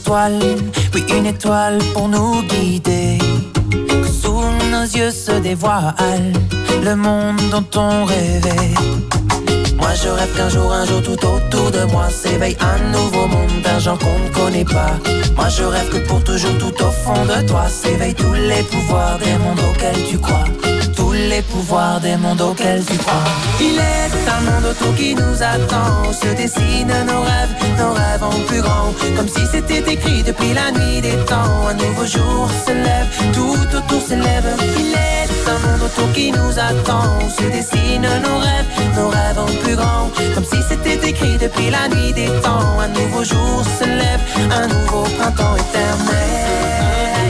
étoile, oui une étoile pour nous guider. Que sous nos yeux se dévoile le monde dont on rêvait. Moi je rêve qu'un jour tout autour de moi s'éveille un nouveau monde d'un genre qu'on ne connaît pas. Moi je rêve que pour toujours tout au fond de toi s'éveillent tous les pouvoirs des mondes auxquels tu crois. Tous les pouvoirs des mondes auxquels tu crois. Il est un monde autour qui nous attend, où se dessinent nos rêves en plus grand. Comme si c'était écrit depuis la nuit des temps. Un nouveau jour se lève, tout autour s'élève. Il est un monde autour qui nous attend, où se dessinent nos rêves en plus grand. Comme si c'était écrit depuis la nuit des temps. Un nouveau jour se lève, un nouveau printemps éternel.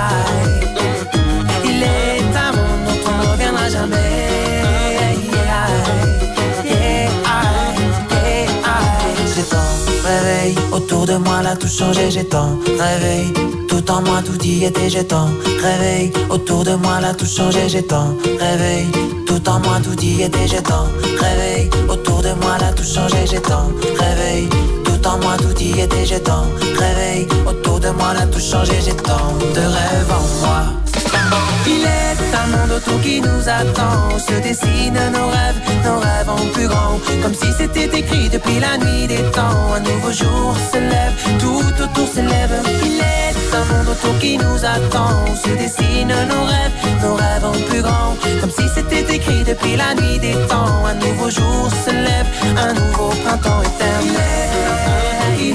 Il est un monde dont on ne reviendra jamais. J'ai tant réveil autour de moi, là tout changé. J'ai tant réveil tout en moi, tout y était. J'ai tant réveil autour de moi, là tout changé. J'ai tant réveil tout en moi, tout y était. J'ai tant réveil autour de moi, là tout changé. J'ai tant réveil tout en moi, tout y était. J'ai tant réveil autour de moi, là tout changé. J'ai tant de rêves en moi. Il est un monde autour qui nous attend, où se dessinent nos rêves en plus grand. Comme si c'était écrit depuis la nuit des temps. Un nouveau jour se lève, tout autour s'élève. Il est un monde autour qui nous attend, où se dessinent nos rêves en plus grand. Comme si c'était écrit depuis la nuit des temps. Un nouveau jour se lève, un nouveau printemps éternel. Il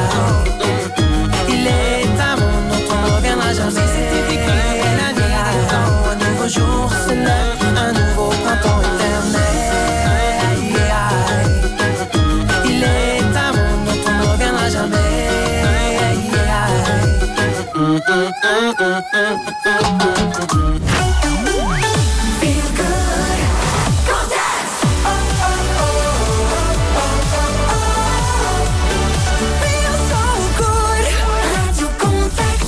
est un monde dont on ne reviendra jamais. Un nouveau jour se lève, un nouveau printemps éternel. Il est un monde dont on ne reviendra jamais. Feel good, go dance. Feel so good. Radio Contact.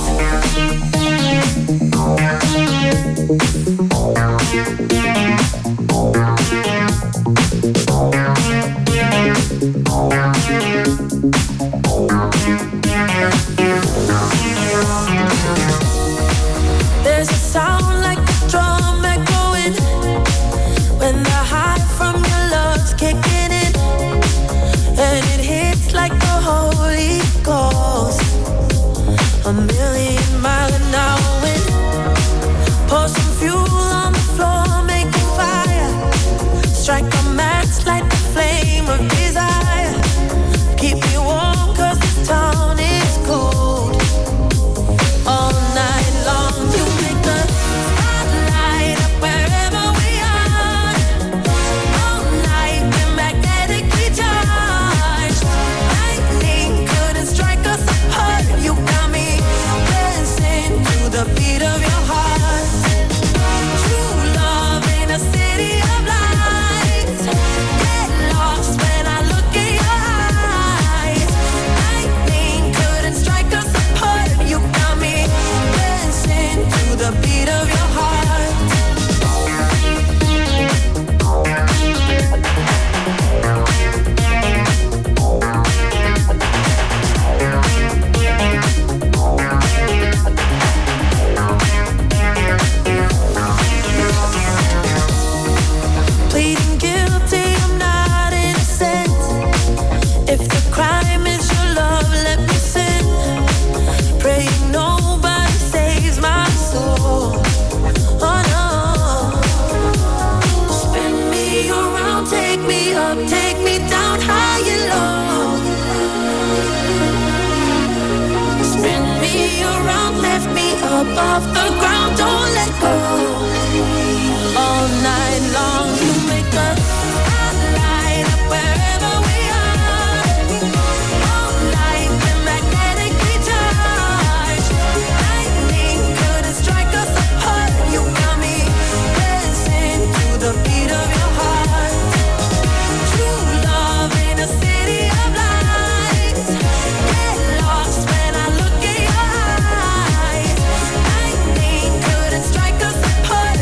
There's a sound like a drum echoing when the high from your love's kicking in, and it hits like the Holy Ghost. A million miles an hour wind. Pour some fuel on the floor, make a fire. Strike a match, light the flame of desire. Keep me warm 'cause this town is cold. All night long you make the spotlight up wherever we are. All night we're magnetically charged. Lightning couldn't strike us apart. You got me dancing to the beat of your heart. True love in a city of lights. Get lost when I look in your eyes. Lightning couldn't strike us apart. You got me dancing to the beat of your heart. Pleading guilty, I'm not innocent. If the crime is your love, let me sin. Praying nobody saves my soul. Oh no. Spin me around, take me up, take me down high and low. Spin me around, lift me up off the ground, don't let go. All night long you make a spotlight up wherever we are. All night we're magnetically charged. Lightning couldn't strike us apart. You got me dancing to the beat of your heart. True love in a city of lights. Get lost when I look in your eyes. Lightning couldn't strike us apart.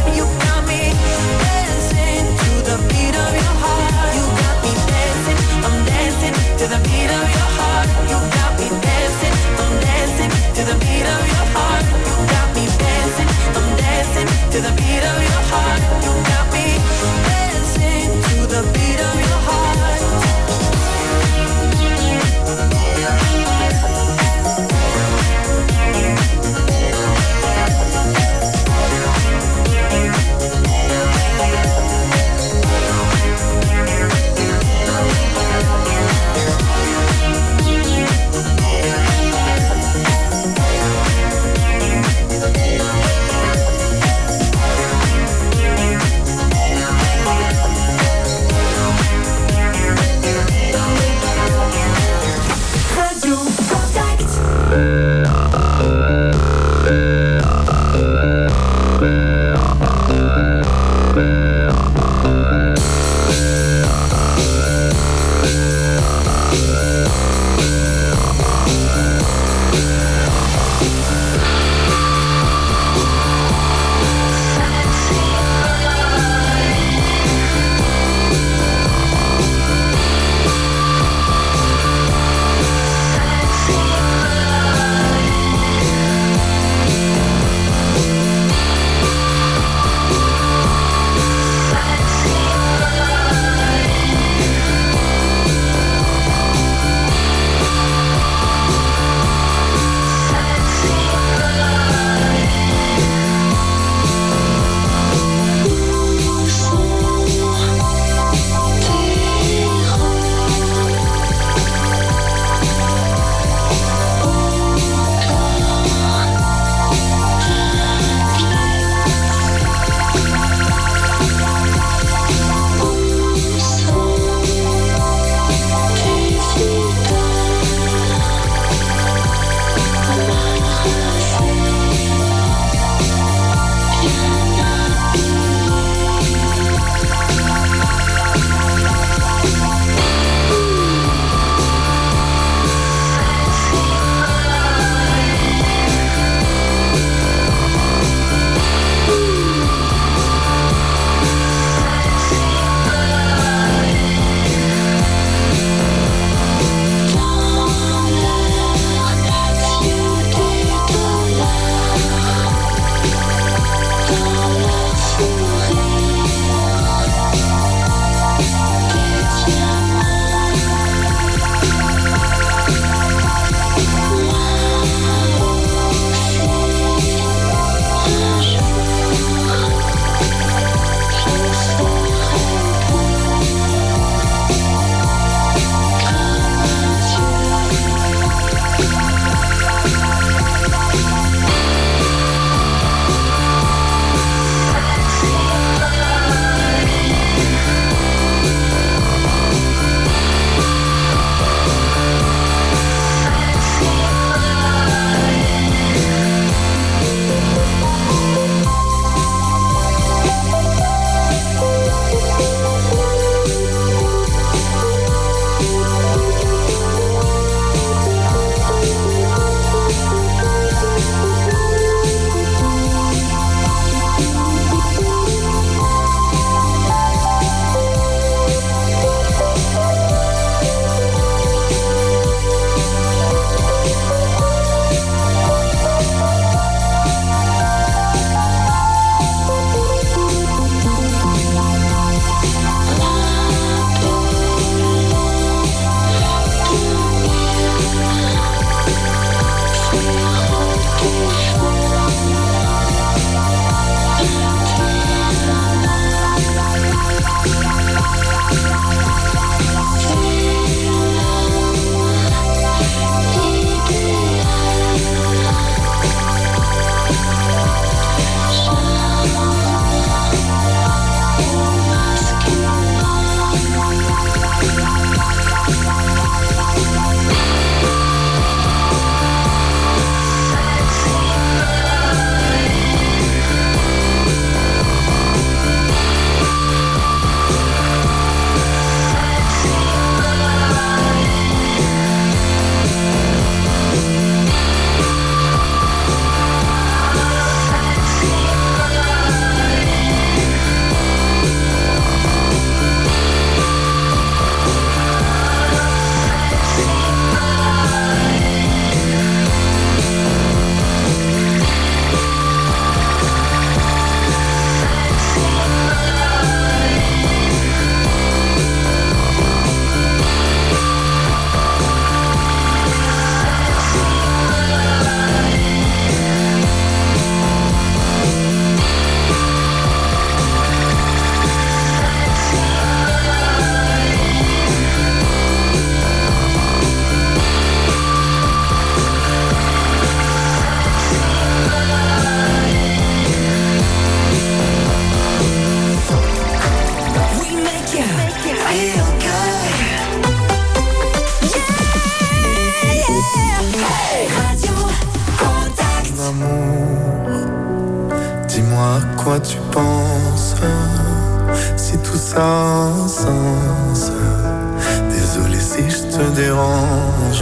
quoi tu penses, si tout ça a un sens. Désolé si je te dérange.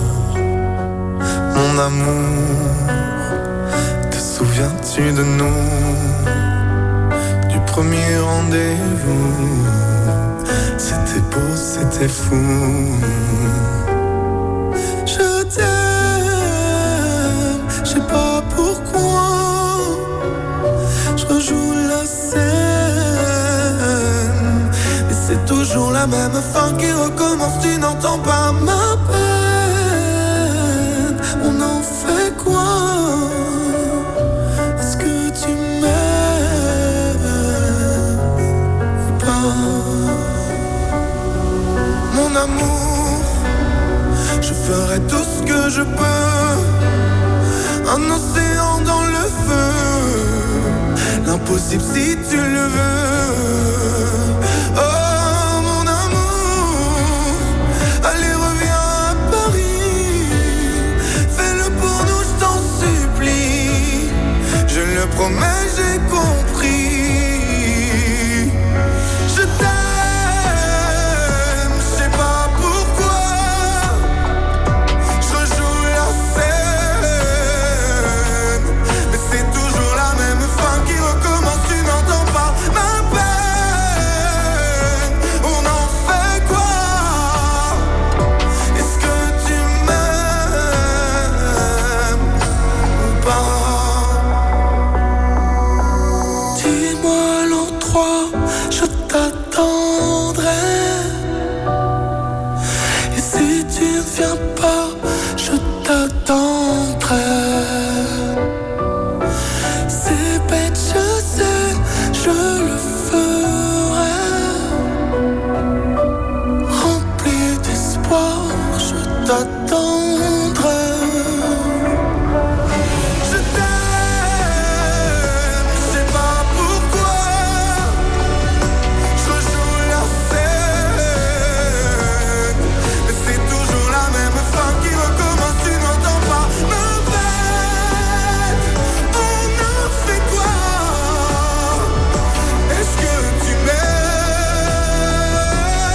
Mon amour, te souviens-tu de nous, du premier rendez-vous? C'était beau, c'était fou. Je t'aime, je sais pas pourquoi. Je rejoue la scène, mais c'est toujours la même fin qui recommence. Tu n'entends pas ma peine. On en fait quoi? Est-ce que tu m'aimes ou pas? Mon amour, je ferai tout ce que je peux. Un océan dans le feu, l'impossible si tu le veux. Oh mon amour, allez reviens à Paris. Fais-le pour nous, je t'en supplie. Je le promets, j'ai compris. Je t'aime, je sais pas pourquoi. Je rejoue la scène, mais c'est toujours la même fin qui recommence. Tu n'entends pas ma peine. On en fait quoi? Est-ce que tu m'aimes ou pas? Dis-moi l'endroit, je t'attendrai. Et si tu ne viens pas, je t'attendrai. C'est bête, je sais, je le ferai. Rempli d'espoir, je t'attendrai. Je t'aime, je sais pas pourquoi. Je rejoue la scène, mais c'est toujours la même fin qui recommence. Tu n'entends pas ma peine. On en fait quoi? Est-ce que tu m'aimes?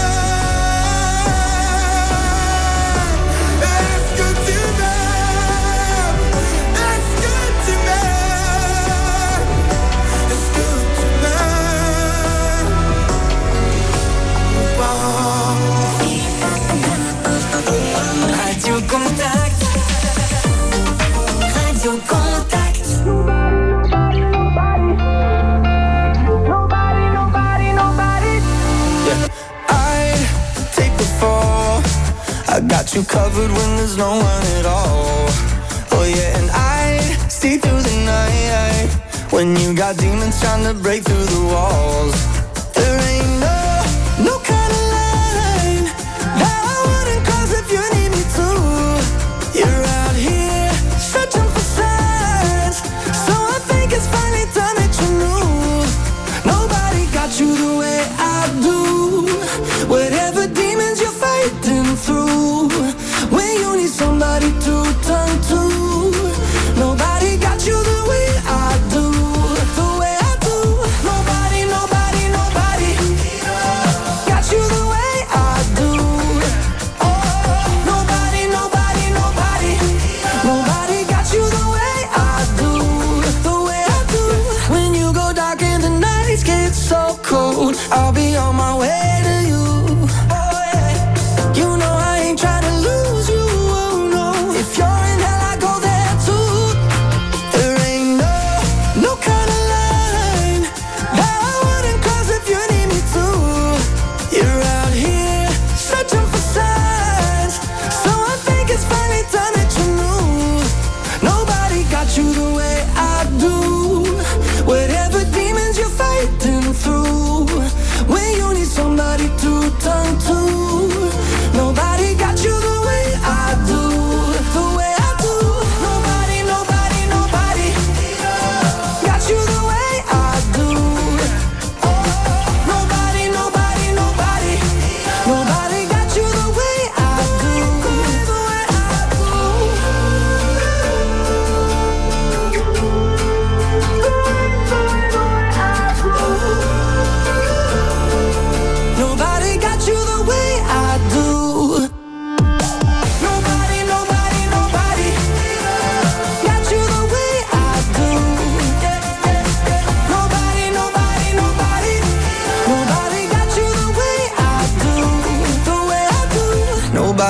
Est-ce que tu m'aimes? Est-ce que tu m'aimes? Est-ce que tu m'aimes ou pas? Radio Contact. Radio Contact. I'd take the fall. I got you covered when there's no one at all. Oh yeah, and I'd see through the night when you got demons trying to break through the walls. There ain't no kind of line that I wouldn't cross if you need me to. You're out here searching for signs, so I think it's finally time that you knew. Nobody got you the way I do. Whatever demons you're fighting through, when you need somebody to turn to, nobody got you the way I do. The way I do. Nobody, nobody, nobody got you the way I do. Oh, nobody, nobody, nobody, nobody got you the way I do. The way I do. When you go dark and the nights get so cold, I'll be on my way to you. Oh yeah. You know I ain't trying to lose you. Oh no. If you're in hell, I go there too. There ain't no kind of line that I wouldn't cross if you need me to. You're out here searching for signs, so I think it's finally time that you knew. Nobody got you the way I do. Whatever demons you're fighting through, when you need somebody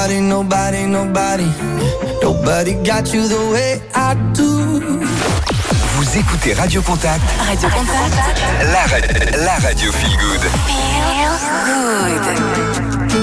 Nobody, nobody, nobody, nobody got you the way I do. Vous écoutez Radio Contact. Radio Contact. La radio feel good. Feel good.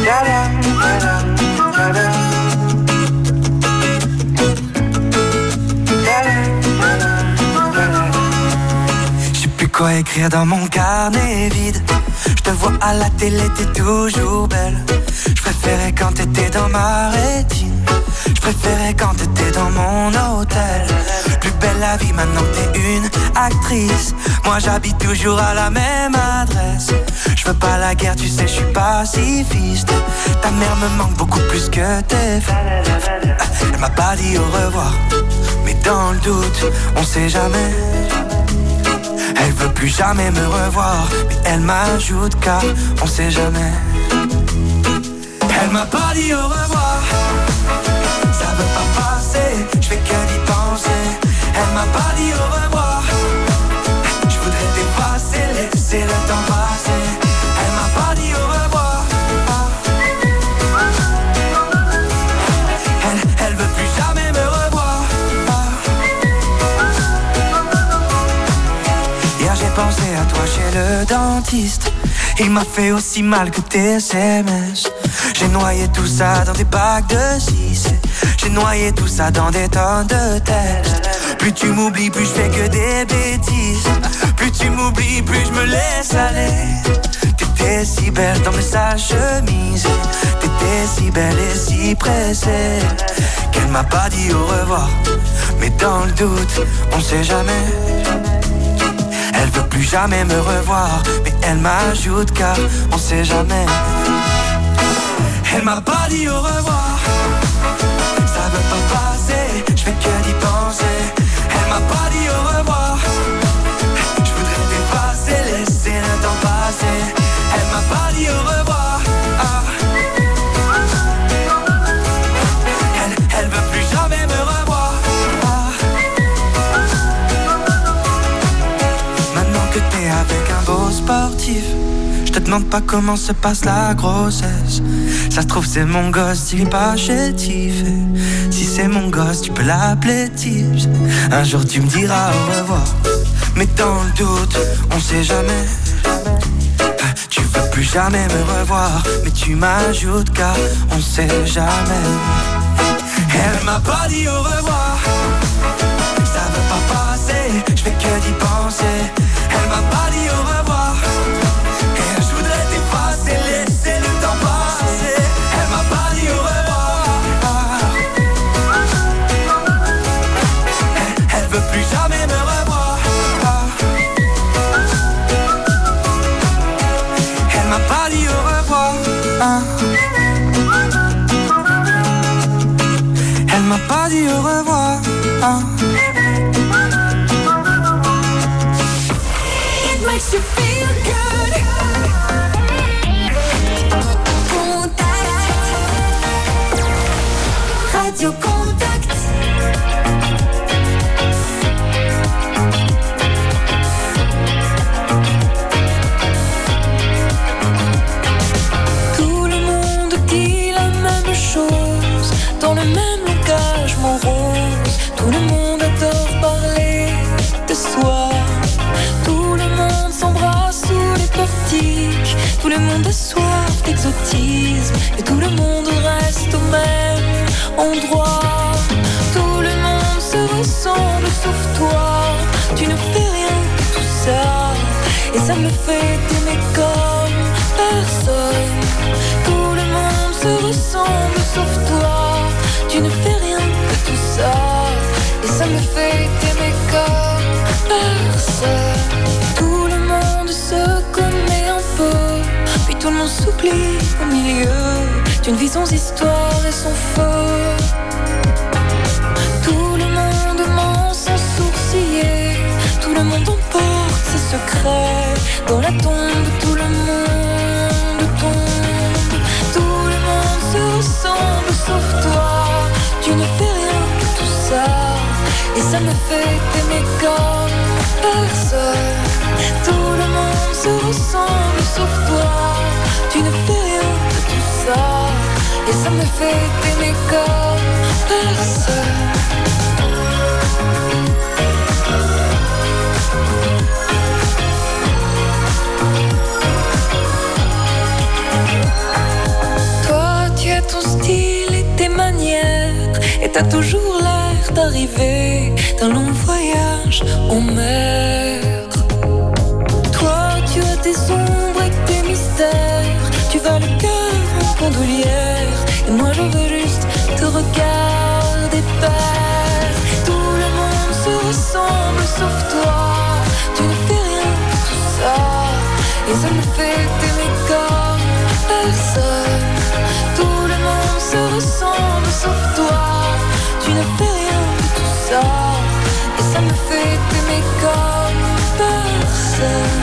Je sais plus quoi écrire dans mon carnet vide. Je te vois à la télé, t'es toujours belle. Je préférais quand t'étais dans ma rétine. Je préférais quand t'étais dans mon hôtel. Plus belle la vie maintenant que t'es une actrice. Moi j'habite toujours à la même adresse. Je veux pas la guerre, tu sais, je suis pacifiste. Ta mère me manque beaucoup plus que tes frères. Elle m'a pas dit au revoir, mais dans le doute, on sait jamais. Elle veut plus jamais me revoir, mais elle m'ajoute car on sait jamais. Elle m'a pas dit au revoir, ça veut pas passer, je fais que d'y penser. Elle m'a pas dit au revoir, je voudrais t'effacer, laisser le temps passer. Elle m'a pas dit au revoir, elle veut plus jamais me revoir. Hier j'ai pensé à toi chez le dentiste. Il m'a fait aussi mal que tes SMS. J'ai noyé tout ça dans des bacs de 6. J'ai noyé tout ça dans des tonnes de textes. Plus tu m'oublies, plus je fais que des bêtises. Plus tu m'oublies, plus je me laisse aller. T'étais si belle dans mes sales chemises. T'étais si belle et si pressée qu'elle m'a pas dit au revoir. Mais dans le doute, on sait jamais. Elle veut plus jamais me revoir, mais elle m'ajoute car on sait jamais. Elle m'a pas dit au revoir, ça veut pas passer, je fais que d'y penser. Elle m'a pas dit au revoir, je voudrais t'effacer, laisser le temps passer. Elle m'a pas dit au revoir, elle veut plus jamais me revoir. Maintenant que t'es avec un beau sportif, je te demande pas comment se passe la grossesse. Ça se trouve c'est mon gosse, il est pas chétif. Et si c'est mon gosse, tu peux l'appeler Tips. Un jour tu me diras au revoir, mais dans le doute, on sait jamais. Tu veux plus jamais me revoir, mais tu m'ajoutes car on sait jamais. Elle m'a pas dit au revoir, ça veut pas passer, je fais que d'y penser. Elle m'a pas dit au revoir, et je voudrais t'effacer, laisser le temps passer. Elle m'a pas dit au revoir, elle veut plus jamais me revoir. Elle m'a pas dit au revoir, elle m'a pas dit au revoir. It makes you feel good. Contact. Radio Contact. Tout le monde dit la même chose, dans le même langage morose. Tout le monde adore parler de soi. Tout le monde s'embrasse sous les portiques. Tout le monde a soif d'exotisme. Et tout le monde reste au même endroit. Tout le monde se ressemble sauf toi. Tu ne fais rien de tout ça. Et ça me fait t'aimer comme personne. Tout le monde se ressemble sauf toi. Tu ne fais rien de tout ça. Et ça me fait t'aimer comme personne. Tout le monde se connaît un peu, puis tout le monde s'oublie au milieu d'une vie sans histoire et sans feu. Tout le monde ment sans sourciller. Tout le monde emporte ses secrets. Dans la tombe, tout le monde tombe. Tout le monde se ressemble sauf toi. Tu ne fais rien de tout ça. Et ça me fait t'aimer comme personne. Tout le monde se ressemble sauf toi. Tu ne fais rien de tout ça. Et ça me fait t'aimer comme personne. Toi, tu as ton style et tes manières, et t'as toujours l'air d'arriver d'un long voyage en mer. Toi, tu as tes ombres et tes mystères, tu vas le cœur en bandoulière, et moi je veux juste te regarder faire. Tout le monde se ressemble sauf toi, tu ne fais rien de tout ça, et ça me fait t'aimer comme personne. Tout le monde se ressemble sauf toi, tu ne fais rien de tout ça, et ça me fait t'aimer comme personne.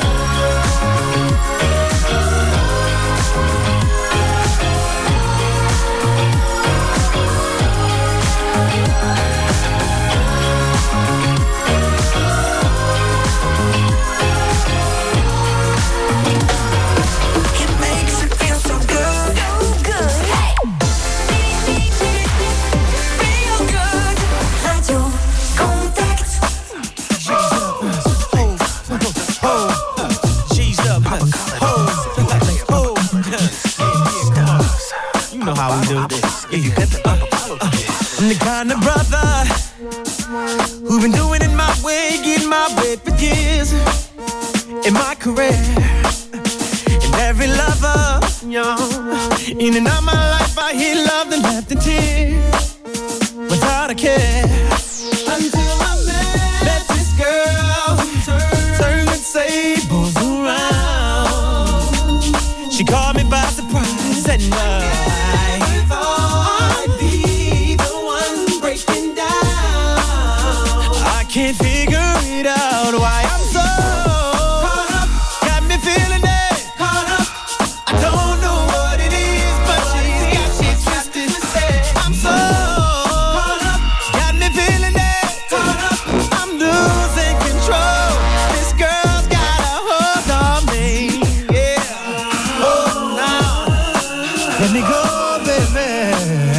How we do this? I'm the kind of brother who've been doing it my way, getting my way for years in my career. And every lover, in and out my life, I hear love and left and tears without a care. Until I met this girl, turn the tables around. She caught me by surprise and can't figure it out why I'm so caught up, got me feeling it, caught up. I don't know what it is, but she's got shit twisted. I'm so caught up, got me feeling it, caught up. I'm losing control. This girl's got a hold on me, yeah. Oh, now let me go, baby.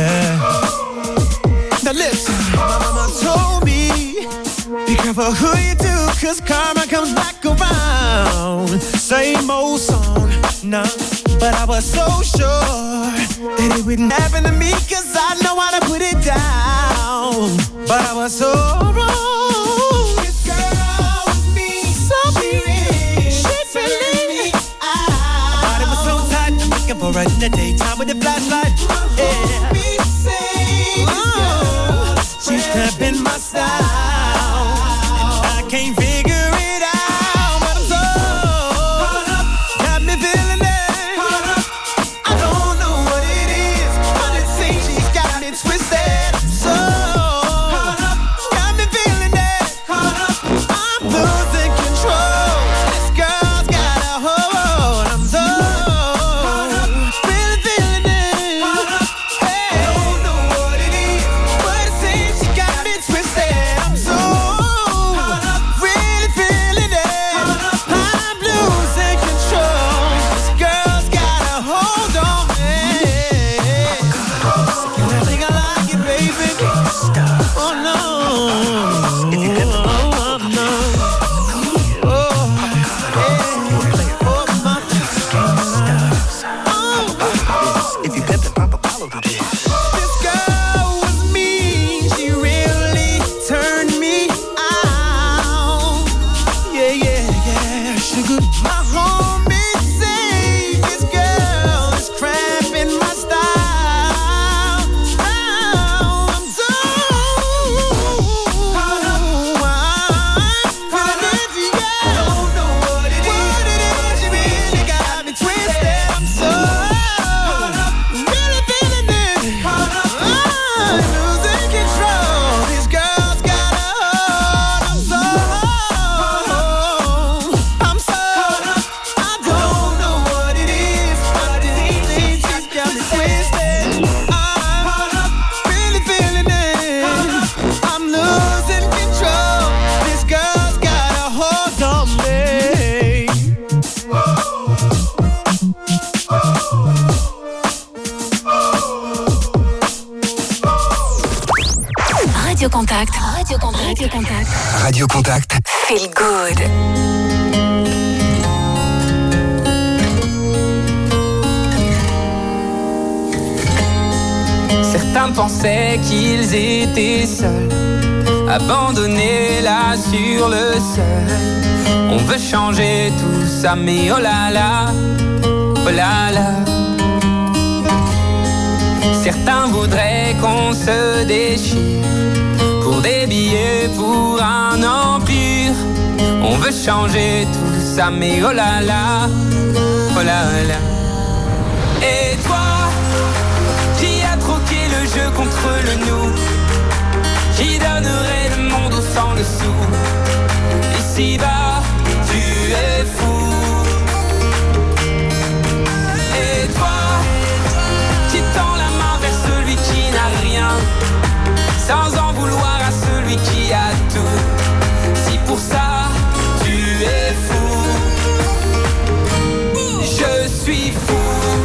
Now listen, my mama told me, be careful who you do, cause karma comes back around. Same old song, no, but I was so sure that it wouldn't happen to me, cause I know how to put it down. But I was so wrong. This girl with me, so she feeling me out. My body was so tight, I'm looking for her in the daytime with the flashlight. Yeah. She's cramping my style. Can't figure it out, but I'm so caught up, got me feeling it, caught up. I don't know what it is, but it seems she got it twisted. So caught up, got me feeling it, caught up. I'm losing control. This girl's got a hold. I'm so caught up, really feeling it, caught up. Hey, I don't know what it is, but it seems she got me twisted. I'm so Radio Contact. Radio Contact. Feel good. Certains pensaient qu'ils étaient seuls, abandonnés là sur le seuil. On veut changer tout ça, mais oh là là, oh là là. Certains voudraient qu'on se déchire pour des billets, pour un empire. On veut changer tout ça, mais oh là là, oh là là. Et toi, qui a troqué le jeu contre le nous, qui donnerait le monde au sang le sou. Ici-bas, tu es fou. Et toi, qui tend la main vers celui qui n'a rien, sans en vouloir à celui qui a tout. Si pour ça, tu es fou, je suis fou.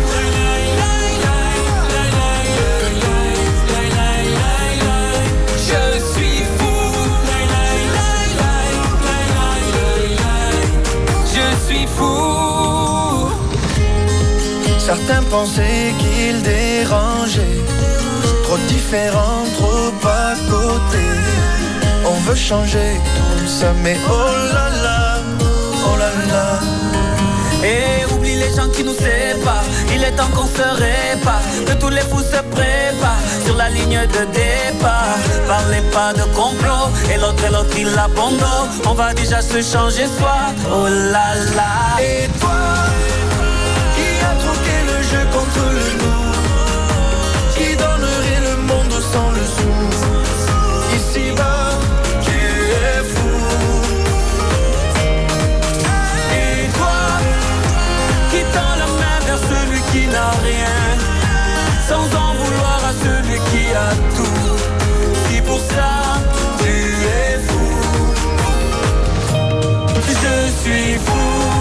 Certains pensaient qu'ils dérangeaient, trop différents, trop à côté. On veut changer tout ça, mais oh là là, oh là là. Et oublie les gens qui nous séparent, il est temps qu'on se répare, que tous les fous se préparent sur la ligne de départ. Parlez pas de complot, et l'autre il abandonne. On va déjà se changer soi, oh là là. Et toi, qui a troqué le jeu contre le nous, qui donnerait le monde sans le sou. Ici-bas, tu es fou. Et toi, qui tend la main vers celui qui n'a rien, sans en vouloir à celui qui a tout. Si pour ça, tu es fou, je suis fou.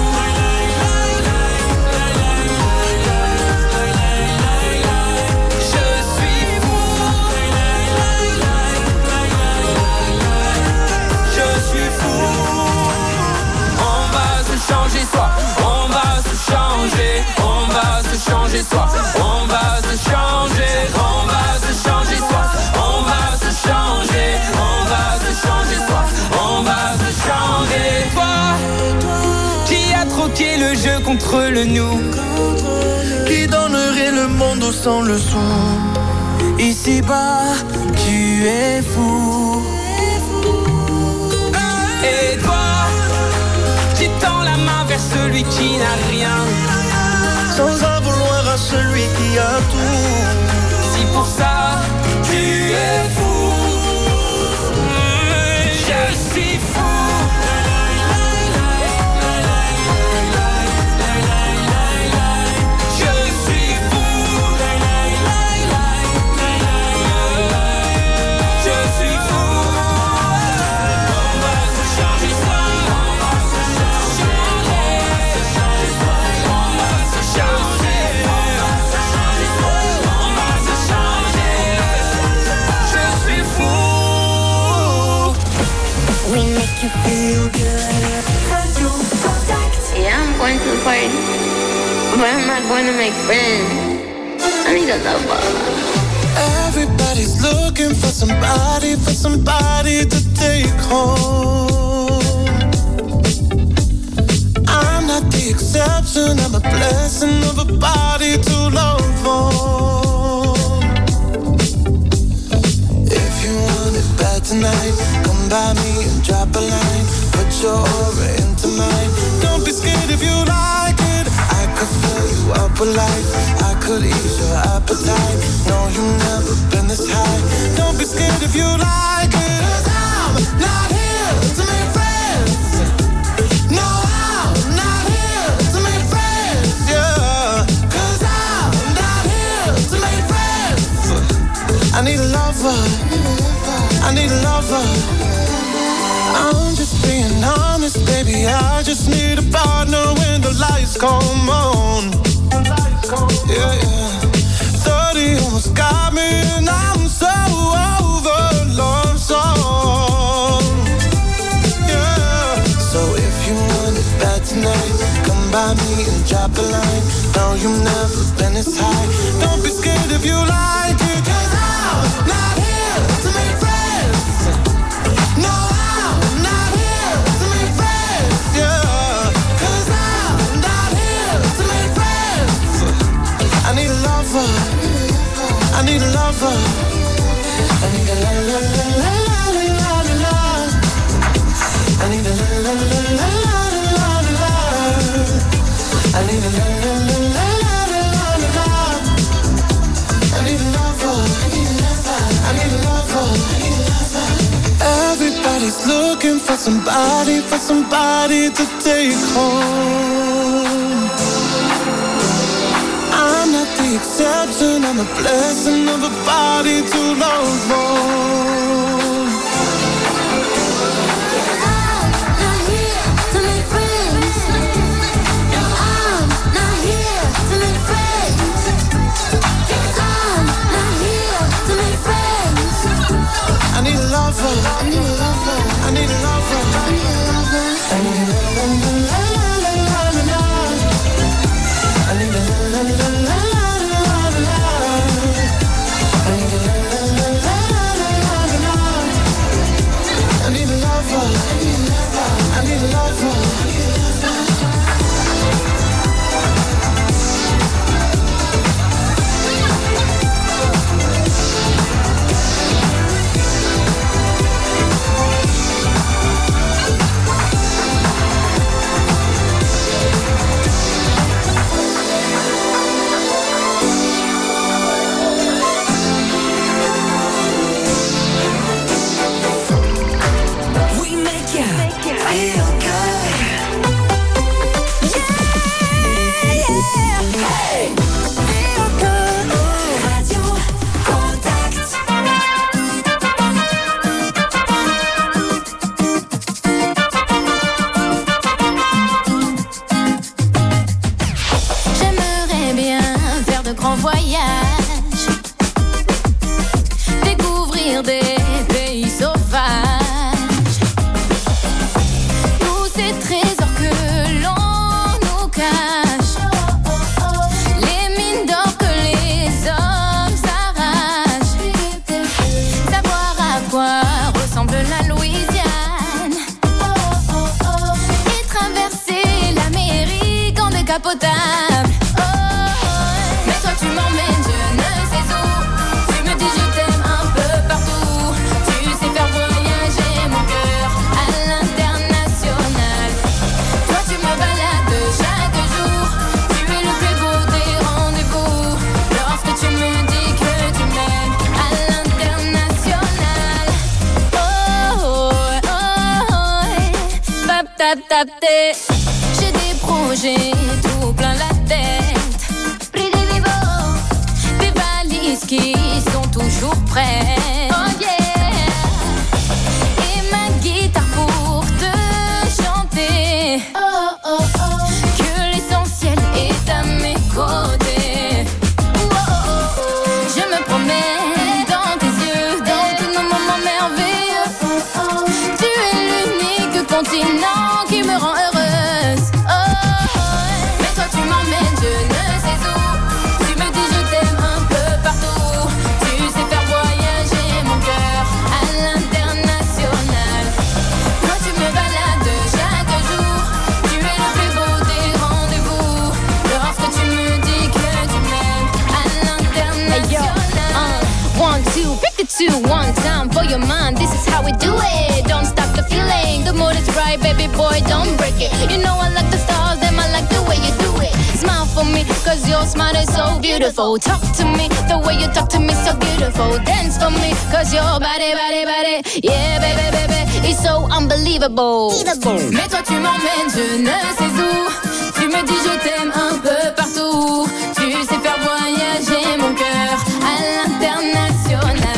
Changer soi, on va se changer, on va se changer soi, on va se changer, on va se changer soi, on va se changer, on va se changer soi, on va se changer. Toi, qui a troqué le jeu contre le nous, qui donnerait le monde sans le sou. Ici-bas, tu es fou. Et toi, qui tend la main vers celui qui n'a rien, sans en vouloir à celui qui a tout. Si pour ça, tu es fou, je suis fou. You feel good. Radio Contact. Yeah, I'm going to the party, but I'm not going to make friends. I need a lover. Everybody's looking for somebody to take home. I'm not the exception, I'm a blessing of a body to love on. If you want it bad tonight, come by me and drop a line. Put your aura into mine. Don't be scared if you like it. I could fill you up with life. I could ease your appetite. No, you've never been this high. Don't be scared if you like it. 'Cause I'm not here to make friends. No, I'm not here to make friends. Yeah, 'cause I'm not here to make friends. I need a lover. I need a lover. I'm just being honest, baby. I just need a partner when the lights come on. Yeah, yeah. 30 almost got me, and I'm so over love song. drop the line. No, you've never been this high. Don't be scared if you like it, 'cause I'm not here to make friends. No, I'm not here to make friends, yeah. 'Cause I'm not here to make friends. I need a lover, I need a lover. I need a la la la la la la la la. I need a la la la la la la la la. I need a la la la la la la la la. I need a lover, I need a lover, I need a lover. Everybody's looking for somebody to take home. I'm not the exception, I'm a blessing of a body to love for. I need a lover, I need a lover, I need a lover, I need a lover, I need a la la la la la la la. I need a la la la la la la la. I need a la la la la la la la. I need a lover, I need a lover, I need a lover, I need a lover. Potable. Oh, mais toi tu m'emmènes je ne sais où. Tu me dis je t'aime un peu partout. Tu sais faire voyager mon cœur à l'international. Toi tu me balades chaque jour. Tu es le plus beau des rendez-vous. Lorsque tu me dis que tu m'aimes à l'international. Oh, oh, oh, oh. Tap, tap, tap, j'ai des projets tout plein la tête. Des valises qui sont toujours prêtes. Oh yeah. Et ma guitare pour te chanter. Oh oh oh. Que l'essentiel est à mes côtés. Oh, oh, oh. Je me promène dans tes yeux, dans tous nos moments merveilleux. Oh, oh. Tu es l'unique continent qui me rend heureuse. One time for your mind, this is how we do it. Don't stop the feeling, the mood is right, baby boy, don't break it. You know I like the stars, them I like the way you do it. Smile for me, cause your smile is so beautiful. Talk to me, the way you talk to me so beautiful. Dance for me, cause your body, body, body. Yeah, baby, baby, it's so unbelievable. Mais toi tu m'emmènes, je ne sais où. Tu me dis je t'aime un peu partout. Tu sais faire voyager mon cœur à l'international.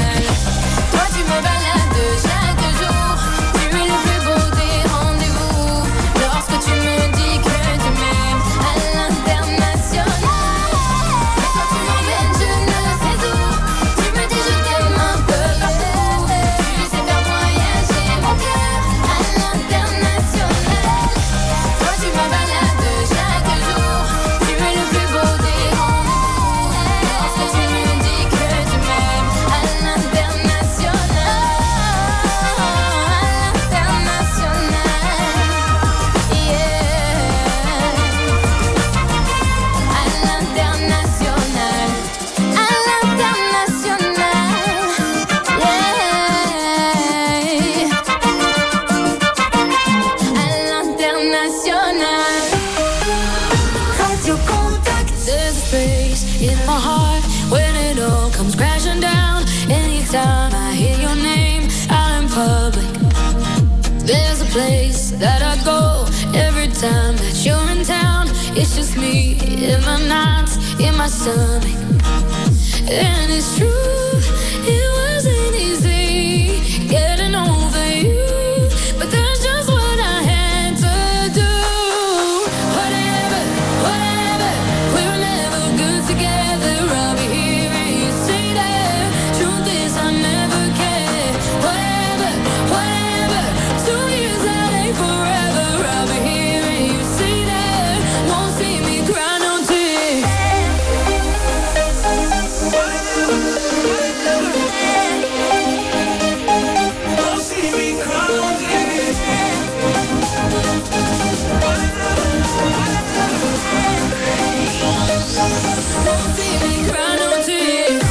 Toi tu me balades chaque jour. l'international. À l'international. Yeah. À l'international. Radio Contact. There's a space in my heart when it all comes crashing down. Anytime I hear your name out in public, there's a place that I go every time that you're in town. It's just me in my nights, in my stomach. And it's true, it wasn't easy getting over you, but that's just what I had to do. Whatever, whatever, we were never good together. I'll be here and you say that. Truth is I never cared. Whatever, whatever, 2 years that ain't forever. I'll be here and you say that. Won't see me cry no tears. Won't see me cry no tears. Won't see me cry no tears.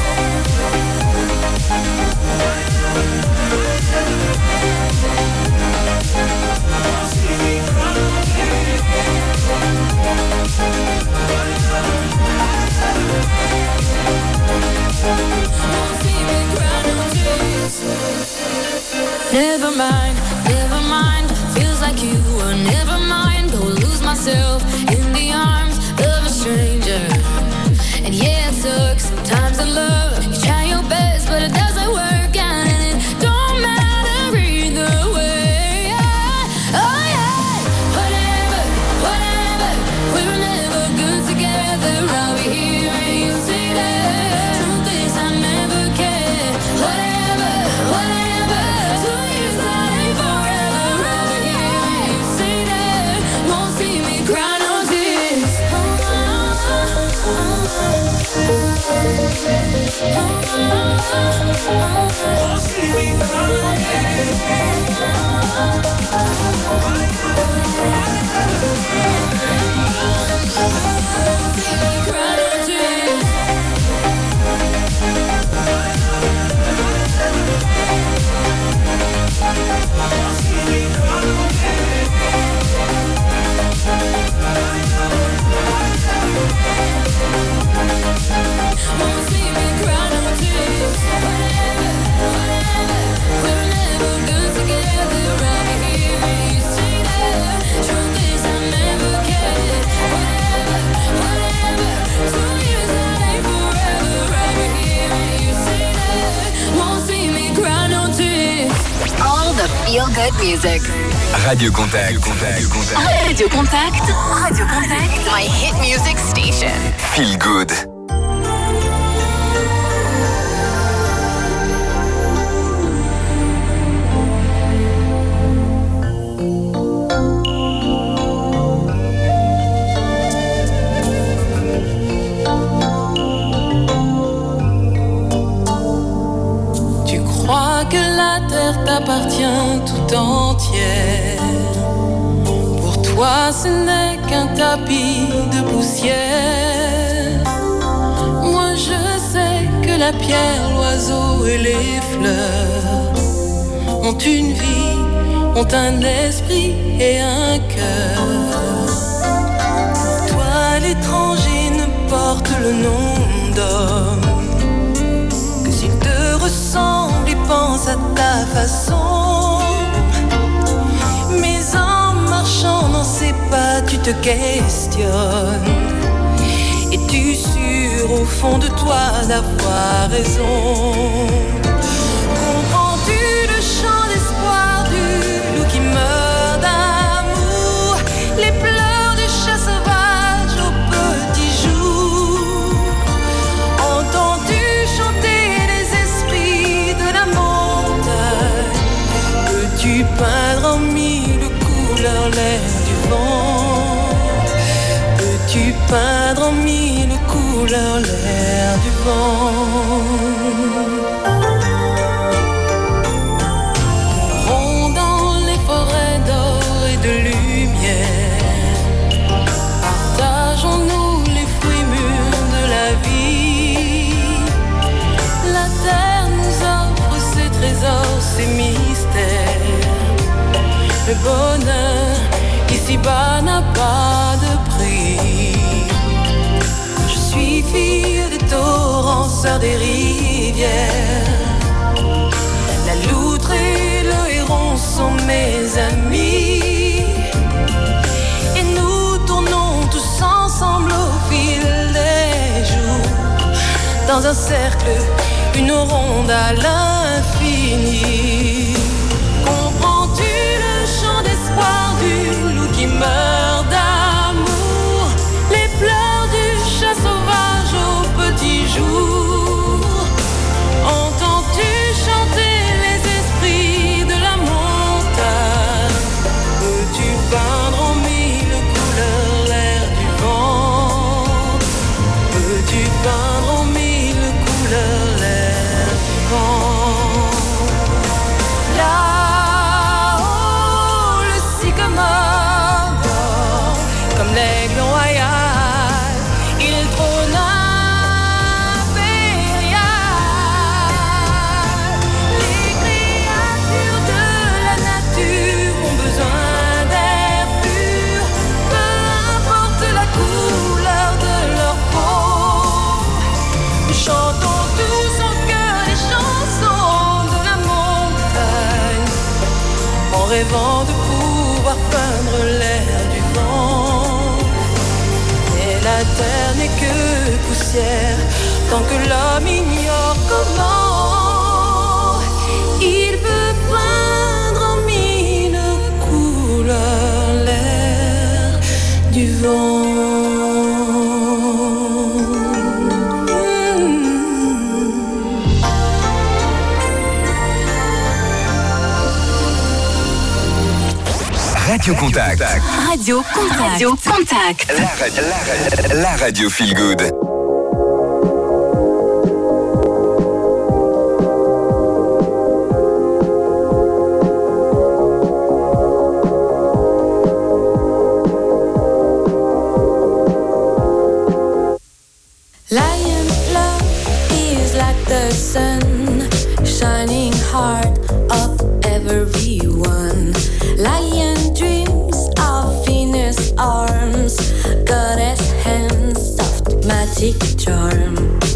Never mind, never mind. Feels like you were never mind. Go lose myself in the arms of a stranger. And yeah, it sucks sometimes in love. You try your best, but it doesn't work out, and it don't matter either way. Oh yeah, whatever, whatever. We were never good together. I'll be here and you say that. Truth is I never cared. Whatever, whatever. 2 years that ain't forever. I'll be here and you say that. Won't see me cry no tears. Won't see me cry no Feel-good music. Radio Contact. Radio Contact. Radio Contact. My hit music station. Feel good. Tu crois que la terre t'appartient tout entière. Pour toi, ce n'est qu'un tapis de poussière. Moi, je sais que la pierre, l'oiseau et les fleurs ont une vie, ont un esprit et un cœur. Toi, l'étranger ne porte le nom d'homme que s'il te ressemble et pense à ta façon. Mais en marchant dans ses pas, tu te questionnes. Es-tu sûr au fond de toi d'avoir raison? Comprends-tu le chant d'espoir du loup qui meurt d'amour? Les pleurs du chat sauvage au petit jour? Entends-tu chanter les esprits de la montagne? Peux-tu peindre en mille couleurs l'air du vent? Peux-tu peindre en mille couleurs l'air du vent? Courons dans les forêts d'or et de lumière. Partageons-nous les fruits mûrs Le bonheur ici-bas n'a pas de prix. Je suis fille des torrents, sœur des rivières. La loutre et le héron sont mes amis. Et nous tournons tous ensemble au fil des jours, dans un cercle, une ronde à l'infini. Comprends-tu le chant d'espoir du loup qui meurt d'amour, les pleurs du chat sauvage au petit jour? Entends-tu chanter les esprits de la montagne? Peux-tu peindre en mille couleurs l'air du vent? Peux-tu peindre en mille couleurs l'air du vent? Là-haut, le sycomore dort comme l'aigle royal, il trône impérial. Les créatures de la nature ont besoin d'air pur, peu importe la couleur de leur peau. Nous chantons tous en chœur les chansons de la montagne, en rêvant de pouvoir peindre l'air du vent. Mais la terre n'est que poussière, tant que l'homme ignore comment il peut peindre en mille couleurs l'air du vent. Radio Contact. Radio Contact. Radio Contact. La radio feel good. Lion love is like the sun, shining heart of everyone. Lion dreams of Venus arms, goddess hands, soft magic charm.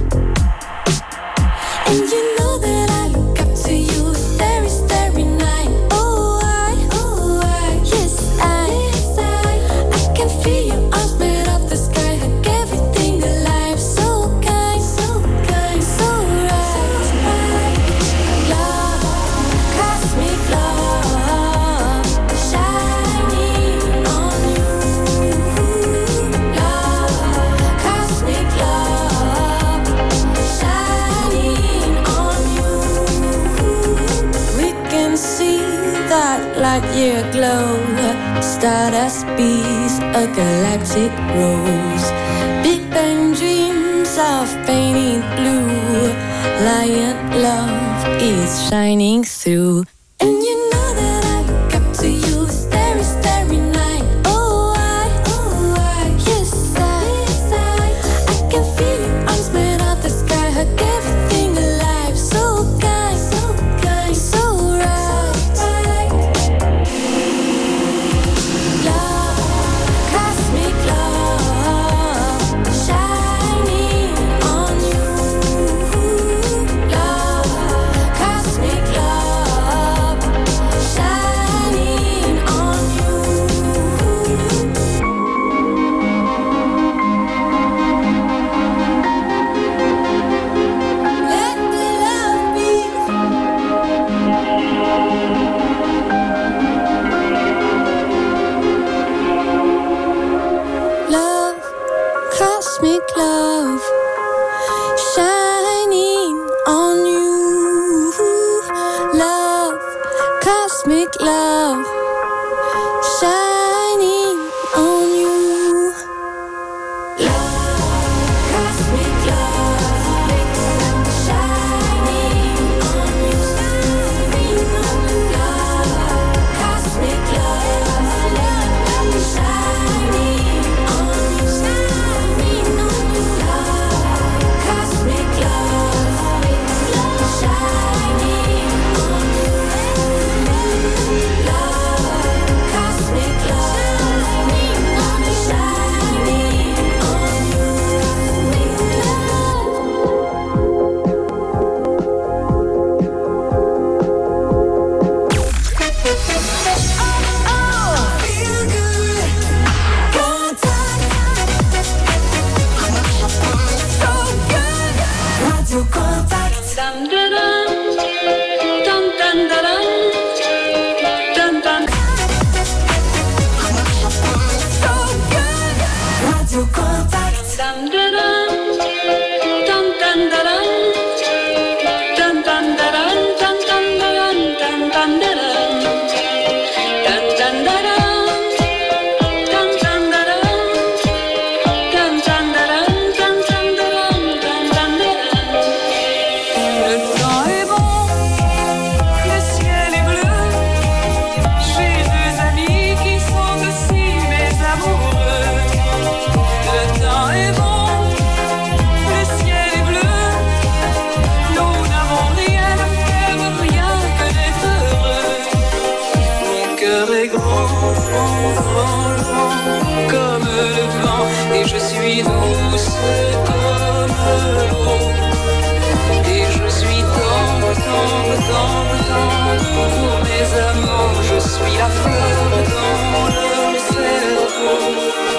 And you know that I look up to you, starry, starry night. Oh I, yes I can feel your arms made of the sky, hug everything alive, so kind, so right. Love, cosmic love, shining on you. Love, cosmic love, shining on you. We can see that light year glow, stardust bees, a galactic rose. Big Bang dreams of painted blue. Lion love is shining through. And you know that I look up to you, starry, starry night. Oh I, yes I can feel your arms made of the sky, hug everything alive, so kind, so right. Love, cosmic love, shining on you. Love, cosmic love, shining on you. Let the love be. Love, cosmic love, shining on you. Love, cosmic love, shining on you. Love, cosmic love, shining on you. Love, cosmic love, shining on you. Love, cosmic love, shining on you. Love, suis douce comme l'eau. Et je suis tendre pour mes amants. Je suis la fleur dans leur cerveau.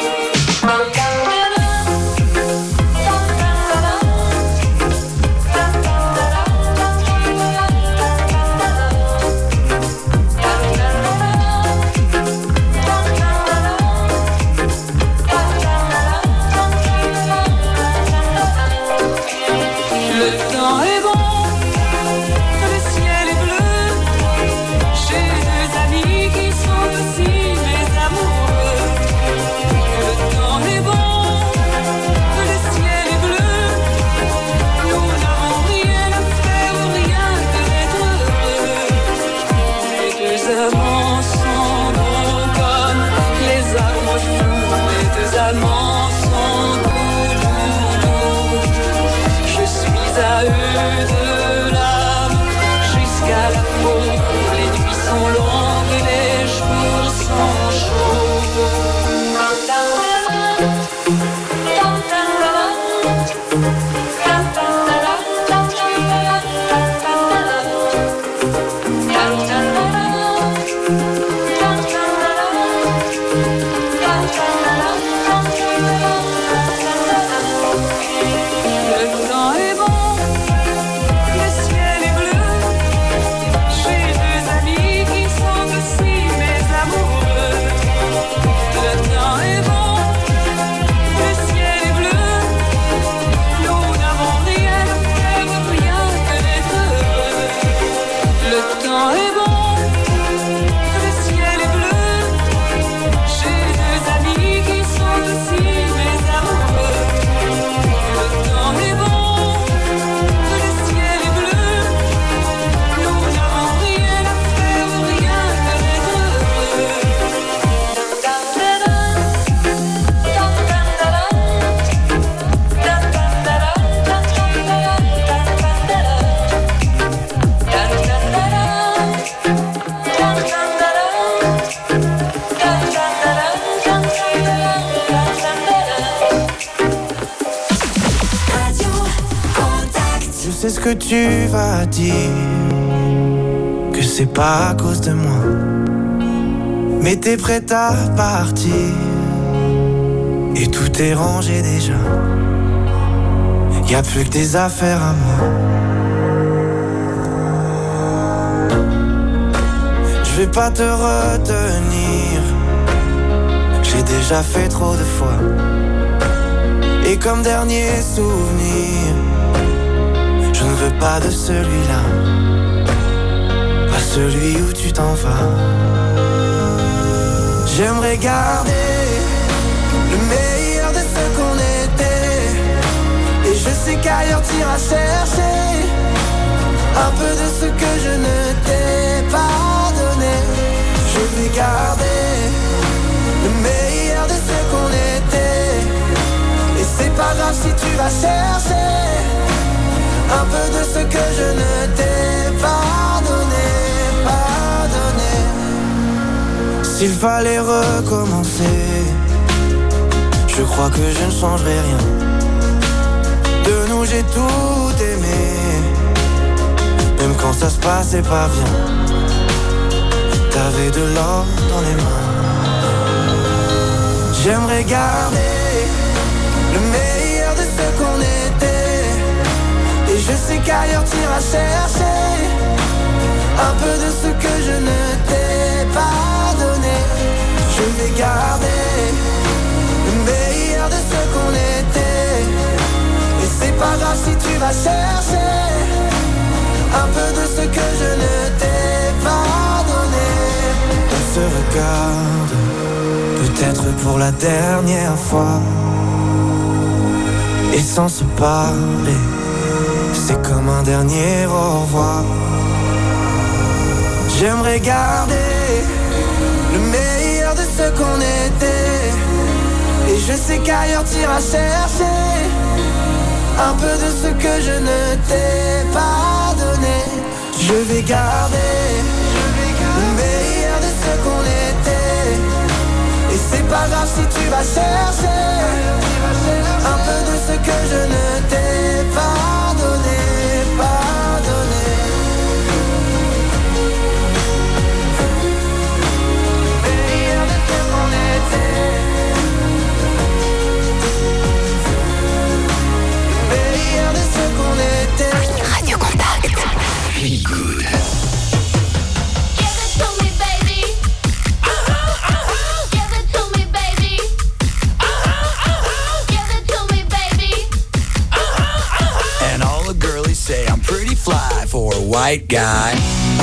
C'est ce que tu vas dire, que c'est pas à cause de moi, mais t'es prête à partir, et tout est rangé déjà. Y'a plus que des affaires à moi. Je vais pas te retenir, j'ai déjà fait trop de fois. Et comme dernier souvenir, je ne veux pas de celui-là, pas celui où tu t'en vas. J'aimerais garder le meilleur de ce qu'on était, et je sais qu'ailleurs t'iras chercher un peu de ce que je ne t'ai pas donné. Je vais garder le meilleur de ce qu'on était, et c'est pas grave si tu vas chercher un peu de ce que je ne t'ai pas donné, pas donné. S'il fallait recommencer, je crois que je ne changerai rien. De nous j'ai tout aimé, même quand ça se passait pas bien. T'avais de l'or dans les mains. J'aimerais garder le meilleur de ce qu'on était, et je sais qu'ailleurs t'iras chercher un peu de ce que je ne t'ai pas donné. Je vais garder le meilleur de ce qu'on était, et c'est pas grave si tu vas chercher un peu de ce que je ne t'ai pas donné. On se regarde, peut-être pour la dernière fois, et sans se parler, c'est comme un dernier au revoir. J'aimerais garder le meilleur de ce qu'on était, et je sais qu'ailleurs t'iras chercher un peu de ce que je ne t'ai pas donné. Je vais garder le meilleur de ce qu'on était, et c'est pas grave si tu vas chercher Feel Good. Say I'm pretty fly for a white guy.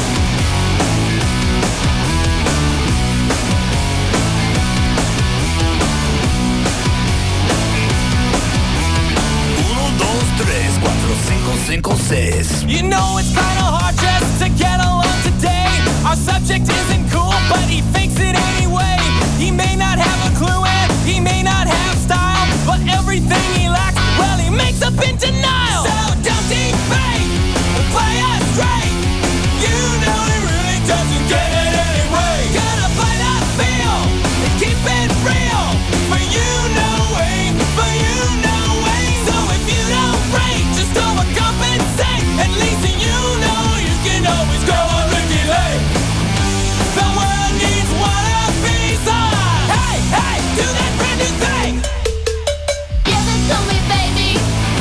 Uno, dos, tres, cuatro, cinco, cinco, seis. You know it's kinda hard just to get along today. Our subject isn't cool, but he fakes it anyway. He may not have a clue and he may not have style, but everything he lacks, well, he makes up in denial. So don't debate, play us straight. You know he really doesn't get it anyway. Gotta play that feel and keep it real. For you no way, for you no way. So if you don't break, just overcompensate. At least you know you can always go on Ricky Lake. The world needs one of these. Hey, hey, do that brand new thing. Give it to me, baby.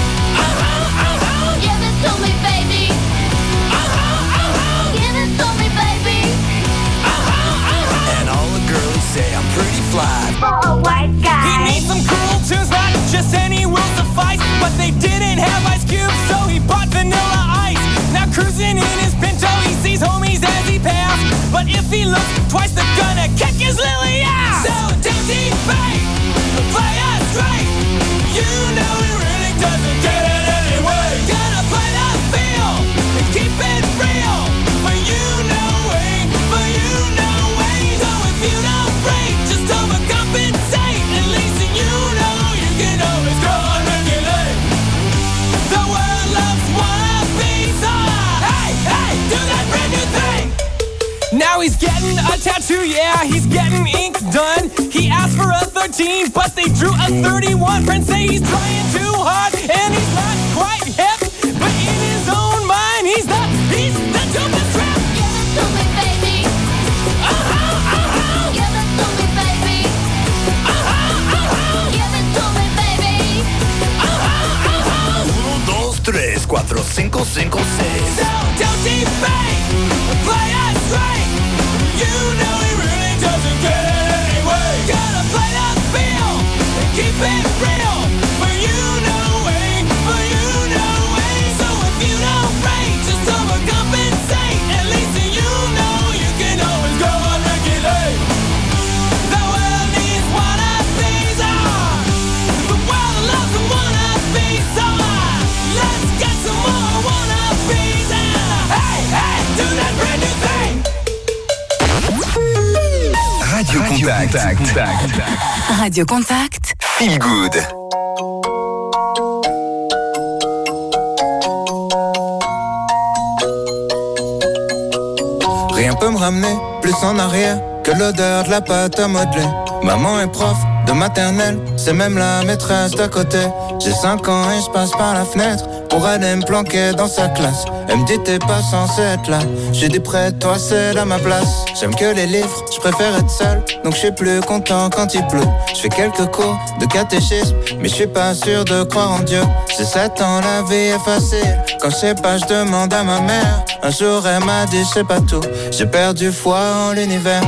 Give it to me, baby. Give it to me, baby. And all the girls say I'm pretty fly For a white guy. He needs some cool tunes, not just any will suffice. But they didn't have Ice Cube, so he bought Vanilla Ice. Now cruising in his Pinto, he sees homies as he passed. But if he looks twice, they're gonna kick his lily ass. So don't debate, play us straight. You know he really doesn't get it anyway. Gotta play that feel and keep it real. For you no way, for you no way. So if you don't break, just overcompensate. At least you know you can always go on regulate. The world loves wannabes. Hey, hey, do that brand new thing. Now he's getting a tattoo, yeah, he's getting ink done. He asked for a 13, but they drew a 31. Friends say he's trying too hard, and he's not quite hip. But in his own mind, he's the dopest rap. Give it to me, baby. Give it to me, baby. Give it to me, baby. Uno, dos, tres, cuatro, cinco, cinco, seis. So don't debate, play us straight. You know he really doesn't get it anyway. Gotta play that feel and keep it real. For you no way, for you no way. So if you don't break, just overcompensate. At least you know you can always go on regulate. The world needs wannabes. The world loves a wannabes. Let's get some more wannabes. Hey, hey, do that brand new thing. Radio Contact. Radio Contact. Feel Good. Rien peut me ramener plus en arrière que l'odeur de la pâte à modeler. Maman est prof de maternelle, c'est même la maîtresse d'à côté. J'ai 5 ans et je passe par la fenêtre pour aller me planquer dans sa classe. Elle me dit t'es pas censé être là. J'ai dit près de toi c'est là ma place. J'aime que les livres, je préfère être seul. Donc je suis plus content quand il pleut. Je fais quelques cours de catéchisme, mais je suis pas sûr de croire en Dieu. J'ai 7 ans, la vie est facile. Quand je sais pas, je demande à ma mère. Un jour elle m'a dit je sais pas tout. J'ai perdu foi en l'univers.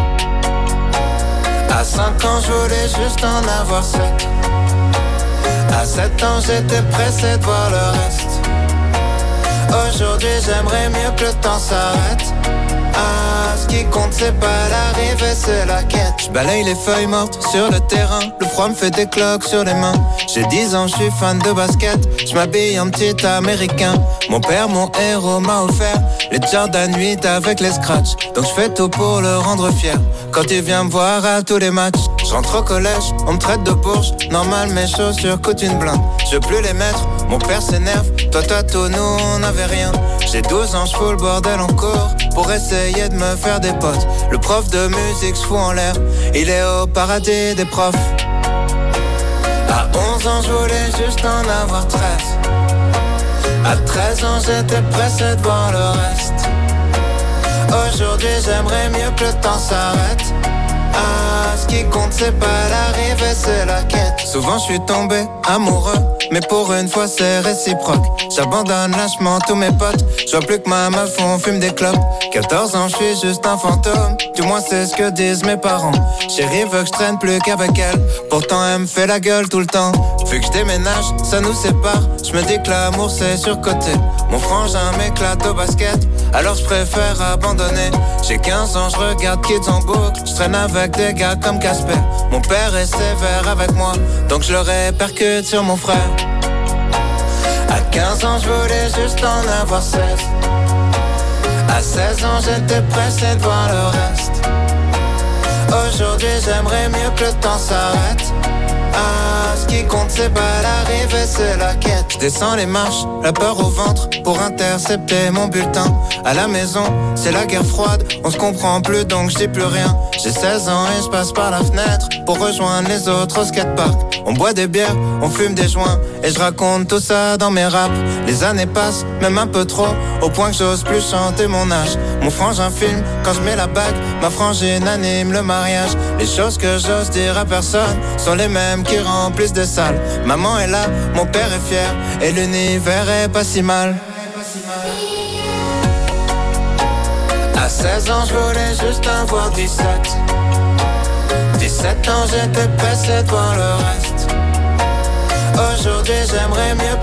À 5 ans je voulais juste en avoir 7. À 7 ans j'étais pressé de voir le reste. Aujourd'hui j'aimerais mieux que le temps s'arrête. Ah, ce qui compte c'est pas l'arrivée, c'est la quête. Je balaye les feuilles mortes sur le terrain. Le froid me fait des cloques sur les mains. J'ai 10 ans, je suis fan de basket. Je m'habille en petit américain. Mon père, mon héros, m'a offert les Jordan 8 avec les scratchs. Donc je fais tout pour le rendre fier. Quand il vient me voir à tous les matchs, je rentre au collège, on me traite de bourge. Normal, mes chaussures coûtent une blinde. Je veux plus les mettre, mon père s'énerve. Toi, tout, nous, on n'avait rien. J'ai 12 ans, je fous le bordel en cours pour essayer de me faire des potes. Le prof de musique se fout en l'air. Il est au paradis des profs. À 11 ans, je voulais juste en avoir 13. À 13 ans, j'étais pressé de voir le reste. Aujourd'hui, j'aimerais mieux que le temps s'arrête. Ah, ce qui compte, c'est pas l'arrivée, c'est la quête. Souvent, je suis tombé amoureux mais pour une fois c'est réciproque. J'abandonne lâchement tous mes potes. Je vois plus que ma meuf, on fume des clopes. 14 ans, je suis juste un fantôme. Du moins c'est ce que disent mes parents. Chérie veut que je traîne plus qu'avec elle. Pourtant elle me fait la gueule tout le temps. Vu que je déménage, ça nous sépare. Je me dis que l'amour c'est surcoté. Mon frangin m'éclate au basket, alors je préfère abandonner. J'ai 15 ans, je regarde Kids en boucle. Je traîne avec des gars comme Casper. Mon père est sévère avec moi, donc je le répercute sur mon frère. À 15 ans, je voulais juste en avoir 16. À 16 ans, j'étais pressé de voir le reste. Aujourd'hui, j'aimerais mieux que le temps s'arrête. Ah, ce qui compte c'est pas l'arrivée, c'est la quête. Je descends les marches, la peur au ventre pour intercepter mon bulletin. À la maison, c'est la guerre froide, on se comprend plus donc je dis plus rien. J'ai 16 ans et je passe par la fenêtre pour rejoindre les autres au skatepark. On boit des bières, on fume des joints et je raconte tout ça dans mes raps. Les années passent, même un peu trop, au point que j'ose plus chanter mon âge. Mon frangin filme quand je mets la bague, ma frangine anime le mariage. Les choses que j'ose dire à personne sont les mêmes qui remplissent des salles. Maman est là, mon père est fier et l'univers est pas si mal. À 16 ans, je voulais juste avoir 17. 17 ans, j'étais pressé de voir le reste. Aujourd'hui, j'aimerais mieux